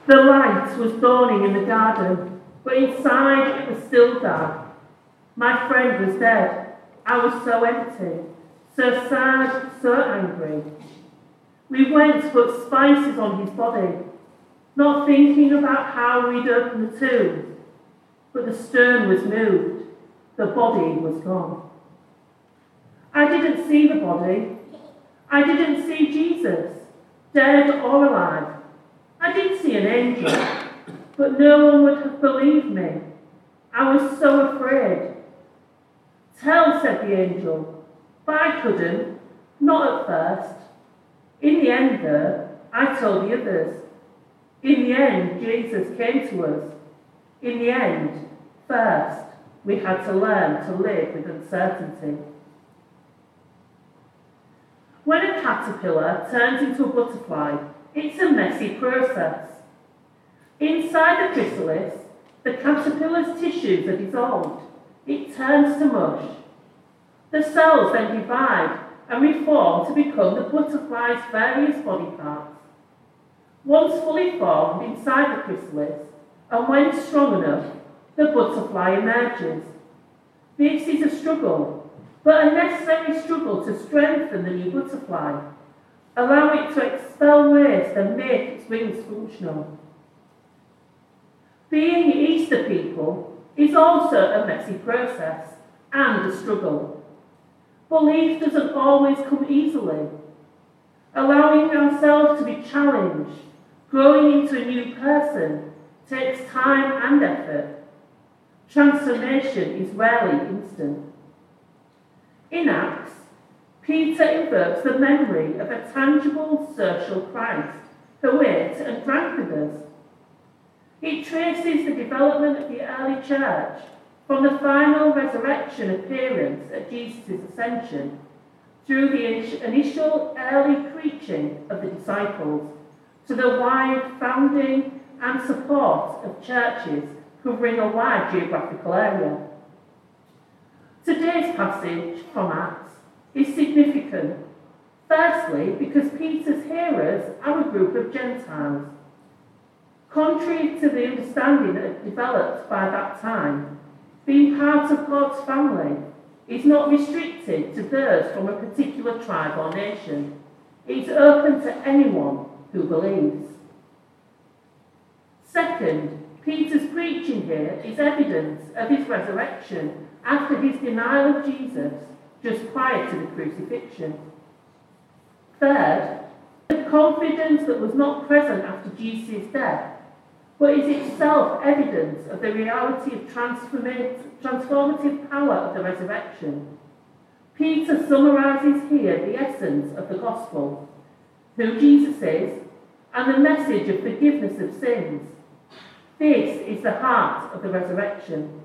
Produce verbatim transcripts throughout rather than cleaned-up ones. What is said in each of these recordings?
The light was dawning in the garden, but inside it was still dark. My friend was dead. I was so empty, so sad, so angry. We went to put spices on his body, not thinking about how we'd open the tomb, but the stone was moved. The body was gone. I didn't see the body. I didn't see Jesus, dead or alive. I did see an angel, but no one would have believed me. I was so afraid. Tell, said the angel, but I couldn't, not at first. In the end, though, I told the others. In the end, Jesus came to us. In the end, first, we had to learn to live with uncertainty. When a caterpillar turns into a butterfly, it's a messy process. Inside the chrysalis, the caterpillar's tissues are dissolved. It turns to mush. The cells then divide and reform to become the butterfly's various body parts. Once fully formed inside the chrysalis, and when strong enough, the butterfly emerges. This is a struggle, but a necessary struggle to strengthen the new butterfly, allow it to expel waste and make its wings functional. Being Easter people is also a messy process and a struggle. Belief doesn't always come easily. Allowing ourselves to be challenged, growing into a new person, takes time and effort. Transformation is rarely instant. In Acts, Peter invokes the memory of a tangible social Christ who ate and drank with us. It traces the development of the early church from the final resurrection appearance at Jesus' ascension through the initial early preaching of the disciples to the wide founding and support of churches covering a wide geographical area. Today's passage from Acts is significant, firstly because Peter's hearers are a group of Gentiles. Contrary to the understanding that had developed by that time, being part of God's family is not restricted to those from a particular tribe or nation. It's open to anyone who believes. Second, Peter's preaching here is evidence of his resurrection after his denial of Jesus just prior to the crucifixion. Third, the confidence that was not present after Jesus' death, but is itself evidence of the reality of transformative power of the resurrection. Peter summarises here the essence of the gospel, who Jesus is, and the message of forgiveness of sins. This is the heart of the resurrection.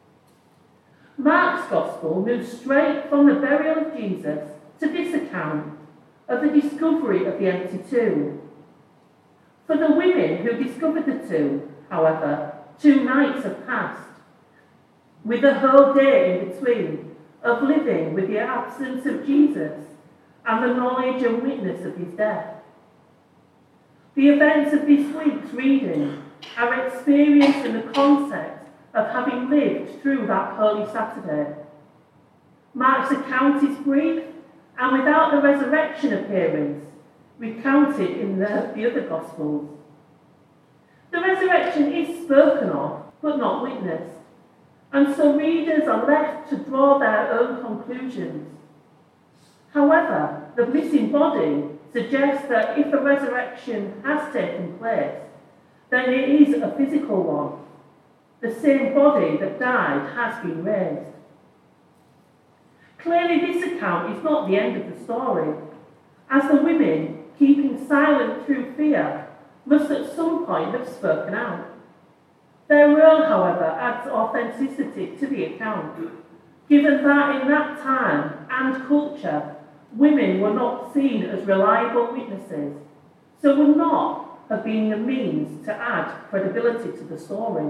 Mark's gospel moves straight from the burial of Jesus to this account of the discovery of the empty tomb. For the women who discovered the tomb, however, two nights have passed, with a whole day in between of living with the absence of Jesus and the knowledge and witness of his death. The events of this week's reading are experienced in the context of having lived through that Holy Saturday. Mark's account is brief and without the resurrection appearance recounted in the, the other Gospels. The resurrection is spoken of, but not witnessed, and so readers are left to draw their own conclusions. However, the missing body suggests that if a resurrection has taken place, then it is a physical one. The same body that died has been raised. Clearly, this account is not the end of the story, as the women, keeping silent through fear, must at some point have spoken out. Their role, however, adds authenticity to the account, given that in that time and culture, women were not seen as reliable witnesses, so would not have been a means to add credibility to the story.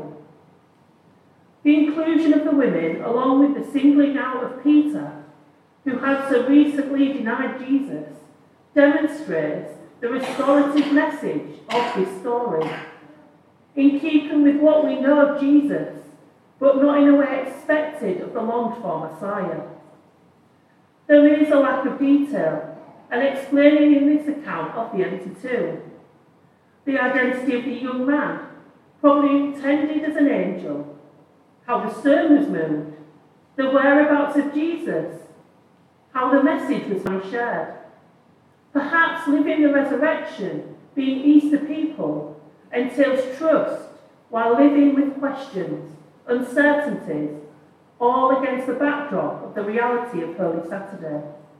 The inclusion of the women, along with the singling out of Peter, who had so recently denied Jesus, demonstrates the restorative message of this story, in keeping with what we know of Jesus, but not in a way expected of the longed-for Messiah. There is a lack of detail and explaining in this account of the empty tomb. The identity of the young man, probably intended as an angel, how the stone was moved, the whereabouts of Jesus, how the message was shared. Perhaps living the resurrection, being Easter people, entails trust while living with questions, uncertainties, all against the backdrop of the reality of Holy Saturday.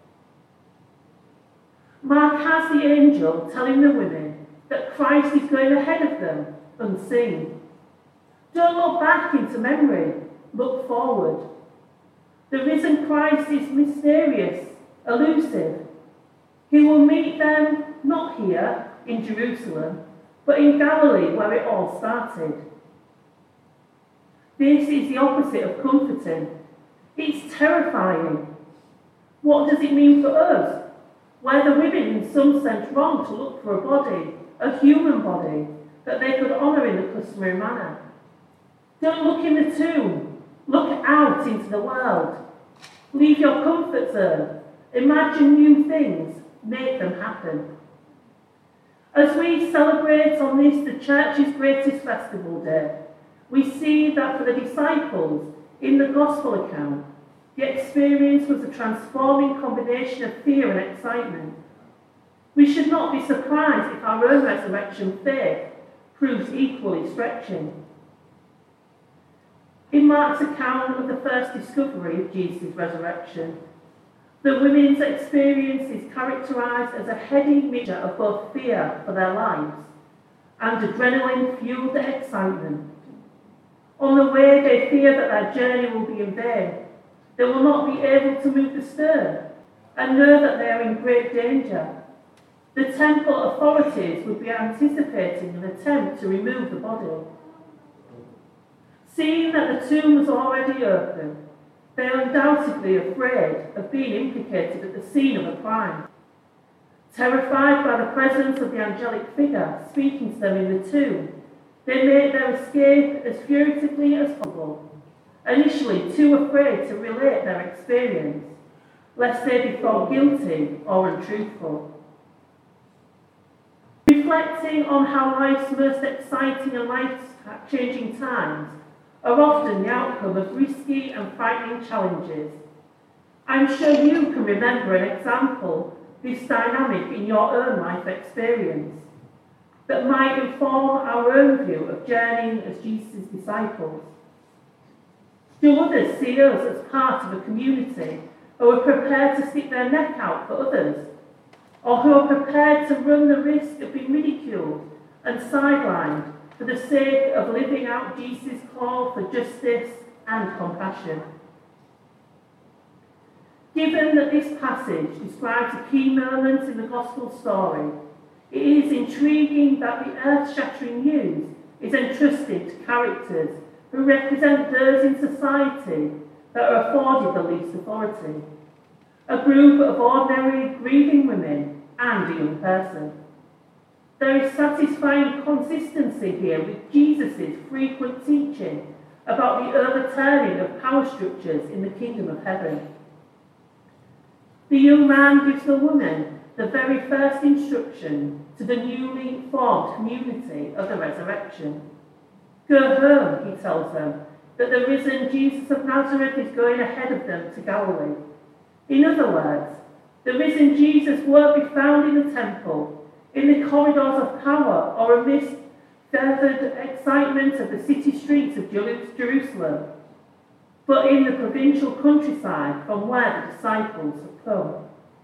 Mark has the angel telling the women that Christ is going ahead of them, unseen. Don't look back into memory, look forward. The risen Christ is mysterious, elusive. He will meet them not here in Jerusalem, but in Galilee where it all started. This is the opposite of comforting. It's terrifying. What does it mean for us? Were the women in some sense wrong to look for a body, a human body, that they could honour in the customary manner? Don't look in the tomb. Look out into the world. Leave your comfort zone. Imagine new things. Make them happen. As we celebrate on this, the Church's greatest festival day, we see that for the disciples, in the Gospel account, the experience was a transforming combination of fear and excitement. We should not be surprised if our own resurrection faith proves equally stretching. In Mark's account of the first discovery of Jesus' resurrection, the women's experience is characterised as a heady mixture of both fear for their lives and adrenaline-fueled excitement. On the way, they fear that their journey will be in vain. They will not be able to move the stone and know that they are in great danger. The temple authorities would be anticipating an attempt to remove the body. Seeing that the tomb was already open, they are undoubtedly afraid of being implicated at the scene of a crime. Terrified by the presence of the angelic figure speaking to them in the tomb, they make their escape as furtively as possible, initially too afraid to relate their experience, lest they be thought guilty or untruthful. Reflecting on how life's most exciting and life-changing times are often the outcome of risky and frightening challenges, I'm sure you can remember an example of this dynamic in your own life experience that might inform our own view of journeying as Jesus' disciples. Do others see us as part of a community who are prepared to stick their neck out for others, or who are prepared to run the risk of being ridiculed and sidelined for the sake of living out Jesus' call for justice and compassion? Given that this passage describes a key moment in the Gospel story, it is intriguing that the earth-shattering news is entrusted to characters who represent those in society that are afforded the least authority, a group of ordinary grieving women and a young person. There is satisfying consistency here with Jesus' frequent teaching about the overturning of power structures in the kingdom of heaven. The young man gives the woman the very first instruction to the newly formed community of the resurrection. Go home, he tells them, that the risen Jesus of Nazareth is going ahead of them to Galilee. In other words, the risen Jesus won't be found in the temple, in the corridors of power, or amidst feathered excitement of the city streets of Jerusalem, but in the provincial countryside from where the disciples have come.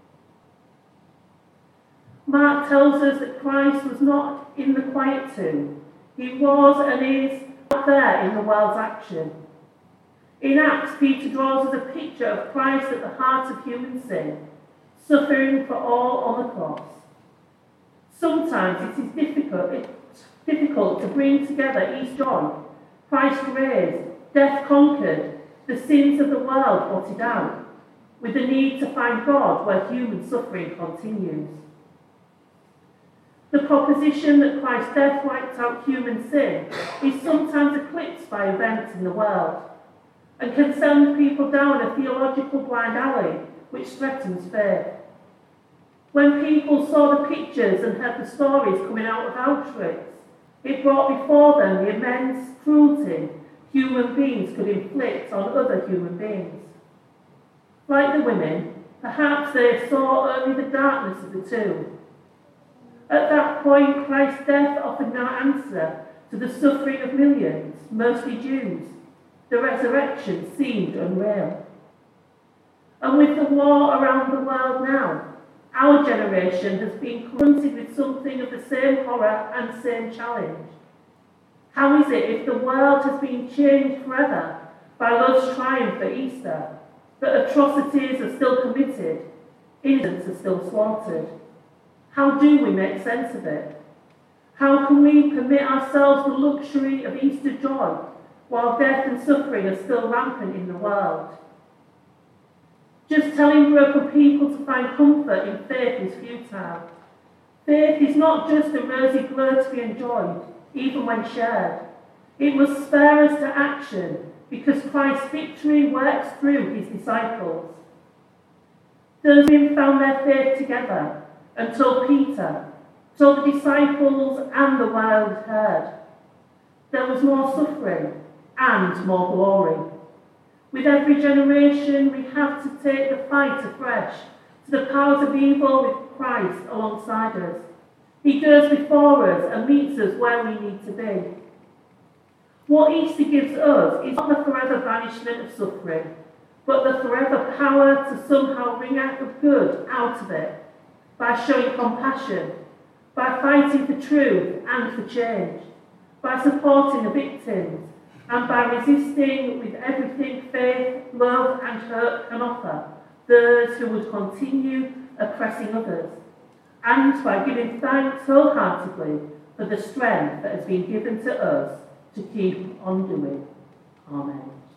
Mark tells us that Christ was not in the quiet tomb. He was and is out there in the world's action. In Acts, Peter draws us a picture of Christ at the heart of human sin, suffering for all on the cross. Sometimes it is difficult, it's difficult to bring together each joy, Christ raised, death conquered, the sins of the world blotted out, with the need to find God where human suffering continues. The proposition that Christ's death wiped out human sin is sometimes eclipsed by events in the world and can send people down a theological blind alley which threatens faith. When people saw the pictures and heard the stories coming out of Auschwitz, it brought before them the immense cruelty human beings could inflict on other human beings. Like the women, perhaps they saw only the darkness of the tomb. At that point, Christ's death offered no answer to the suffering of millions, mostly Jews. The resurrection seemed unreal. And with the war around the world now, our generation has been confronted with something of the same horror and same challenge. How is it, if the world has been changed forever by love's triumph at Easter, that atrocities are still committed, innocents are still slaughtered? How do we make sense of it? How can we permit ourselves the luxury of Easter joy while death and suffering are still rampant in the world? Just telling broken people to find comfort in faith is futile. Faith is not just a rosy glow to be enjoyed, even when shared. It must spur us to action because Christ's victory works through his disciples. Those men found their faith together and told Peter, told the disciples and the world heard. There was more suffering and more glory. With every generation, we have to take the fight afresh to the powers of evil with Christ alongside us. He goes before us and meets us where we need to be. What Easter gives us is not the forever banishment of suffering, but the forever power to somehow wring out the good out of it by showing compassion, by fighting for truth and for change, by supporting the victims, and by resisting with everything faith, love and hope can offer those who would continue oppressing others, and by giving thanks wholeheartedly for the strength that has been given to us to keep on doing. Amen.